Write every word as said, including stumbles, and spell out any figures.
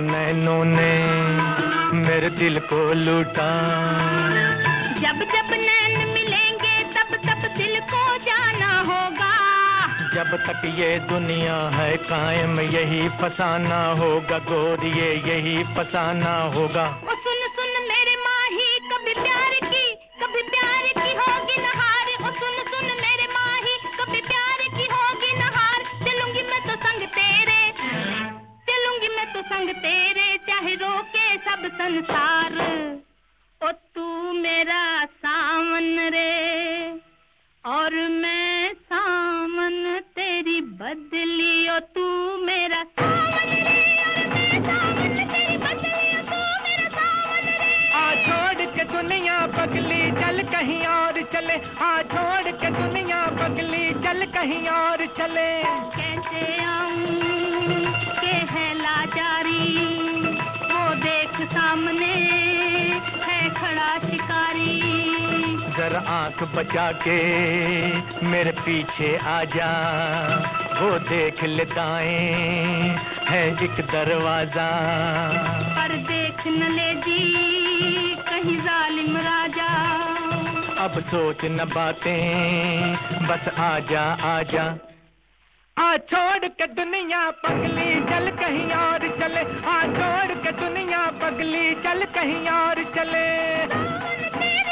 नैनों ने मेरे दिल को लूटा। जब जब नैन मिलेंगे तब तब दिल को जाना होगा। जब तक ये दुनिया है कायम यही फसाना होगा गोरिये, यही फसाना होगा। ओ सुन सुन मेरे माही, कभी प्यार की कभी प्यार की होगी नहार। ओ सुन सुन मेरे माही, कभी प्यार की होगी नहार। चलूंगी मैं तो संग तेरे, चलूंगी मैं तो संग तेरे, चाहे रोके सब संसार। ओ तू मेरा सावन रे और मैं सावन तेरी बदली। ओ तू मेरा सावन रे और मैं सावन तेरी बदली। ओ तू मेरा सावन रे। आ छोड़ के दुनिया पगली चल कहीं और चले, आ छोड़ के दुनिया पगली चल कहीं और चले। कैसे आऊं के है लाचारी, वो देख सामने है खड़ा शिकारी। जरा आंख बचा के मेरे पीछे आ जा, वो देख ले दाएं है एक दरवाजा। पर देख न ले जी कहीं जालिम राजा। अब सोच न बातें बस आजा आजा। आ छोड़ के दुनिया पगली चल कहीं और चले, आ छोड़ के दुनिया पगली चल कहीं और चले।